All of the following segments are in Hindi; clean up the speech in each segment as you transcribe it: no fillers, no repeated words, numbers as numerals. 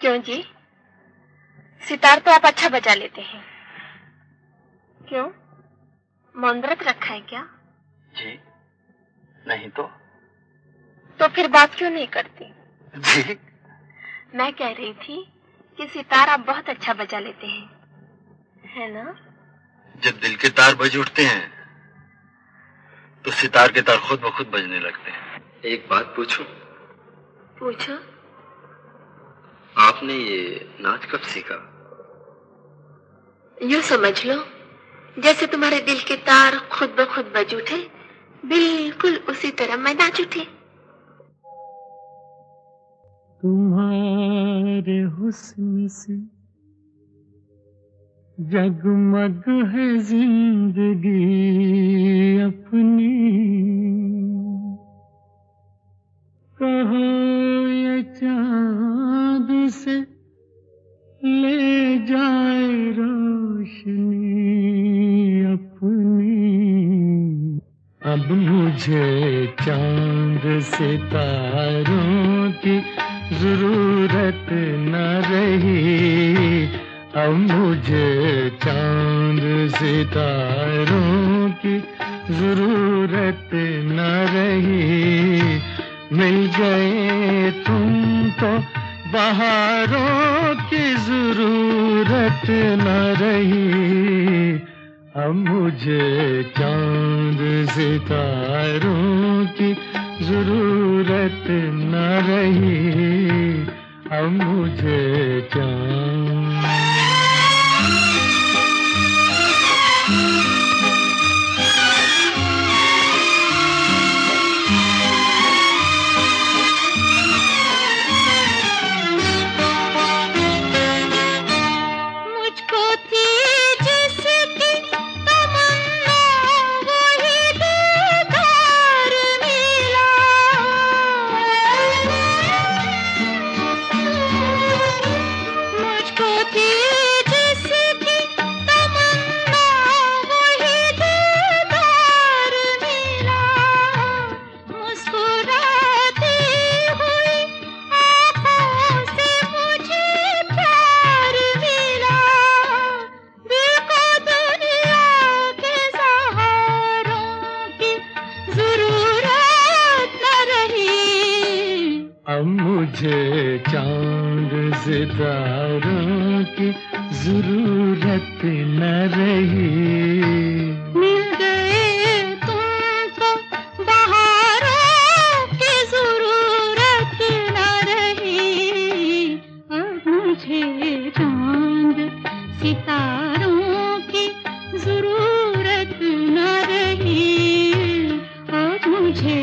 क्यों जी, सितार तो आप अच्छा बजा लेते हैं। क्यों, मौन व्रत रखा है क्या? जी नहीं तो फिर बात क्यों नहीं करती? जी मैं कह रही थी कि सितार आप बहुत अच्छा बजा लेते हैं, है ना? जब दिल के तार बज उठते हैं तो सितार के तार खुद ब खुद बजने लगते हैं। एक बात पूछूं? पूछो। आपने ये नाच कब सीखा? यूं समझ लो जैसे तुम्हारे दिल के तार खुद ब खुद बज उठे, बिल्कुल उसी तरह मैं नाच उठी। तुम्हारे हुस्न से जगमग है जिंदगी अपनी, कहो ये चाँद से ले जाए रोशनी अपनी। अब मुझे चाँद सितारों की जरूरत न रही, अब मुझे चाँद सितारों की जरूरत न रही। मिल गए तुम तो बहारों की जरूरत न रही, अब मुझे चाँद सितारों की जरूरत न रही, अब मुझे चाँद। अब मुझे चाँद सितारों की जरूरत न रही। मिल गए तुम तो बहारों की जरूरत न रही, अब मुझे चाँद सितारों की जरूरत न रही, अब मुझे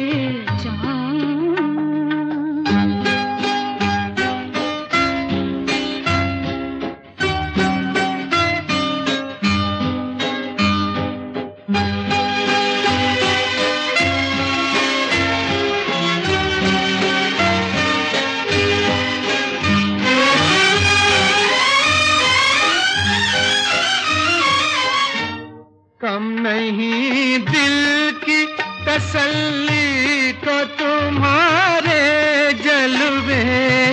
कम नहीं दिल की तसल्ली को तुम्हारे जलवे,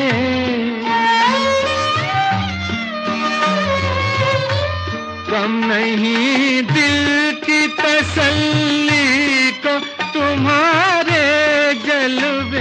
कम नहीं दिल की तसल्ली को तुम्हारे जलवे।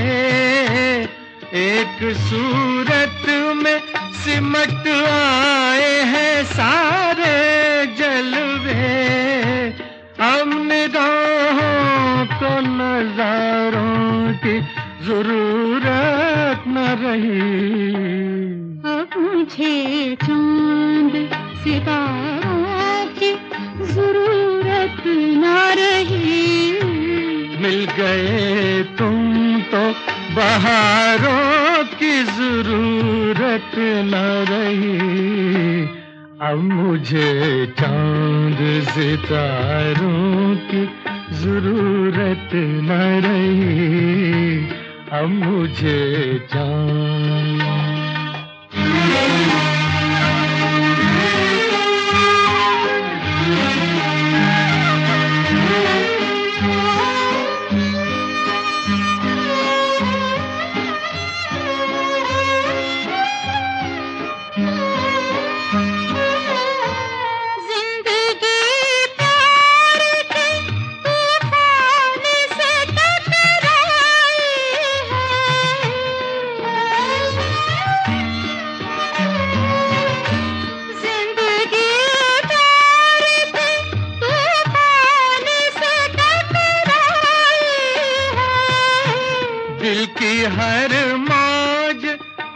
एक सूरत में सिमट आए हैं सारे जलवे, अब निगाहों को नजारों की जरूरत न रही, अब मुझे चाँद सितारों की जरूरत न रही। मिल गए तुम तो बहारों की जरूरत न रही, अब मुझे चाँद सितारों की जरूरत न रही, अब मुझे चाँद।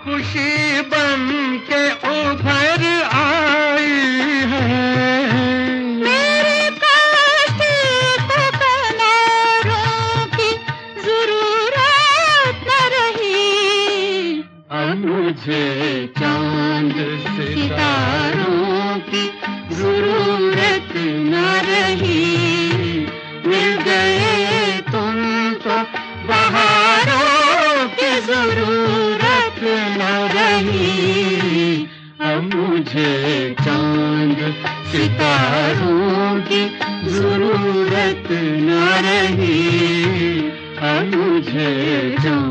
खुशी बन के उभर आई है। मेरे काशी को किनारों की जरूरत न रही। अब मुझे चांद सितारों की जरूरत न रही। मिल गए तुम तो बहारों की जरूरत न रही। अब मुझे चांद सितारों की जरूरत न रही। अब मुझे चांद